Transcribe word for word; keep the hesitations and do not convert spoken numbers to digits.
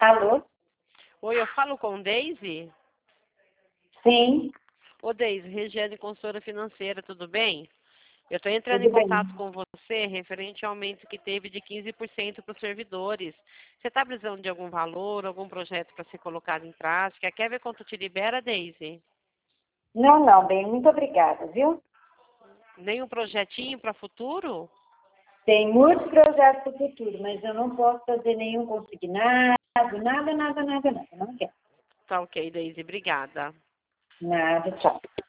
Alô? Oi, eu falo com Deise? Sim, Ô, Deise, Regiane, consultora financeira, tudo bem? Eu estou entrando em tudo bem. contato com você referente ao aumento que teve de quinze por cento para os servidores. Você está precisando de algum valor, algum projeto para ser colocado em prática? Quer ver quanto te libera, Deise? Não, não, bem, muito obrigada, viu? Nem um projetinho para futuro? Tem muitos projetos para o futuro, mas eu não posso fazer nenhum consignado, nada, nada, nada, nada, não quero. Tá ok, Deise, obrigada. Nada, tchau.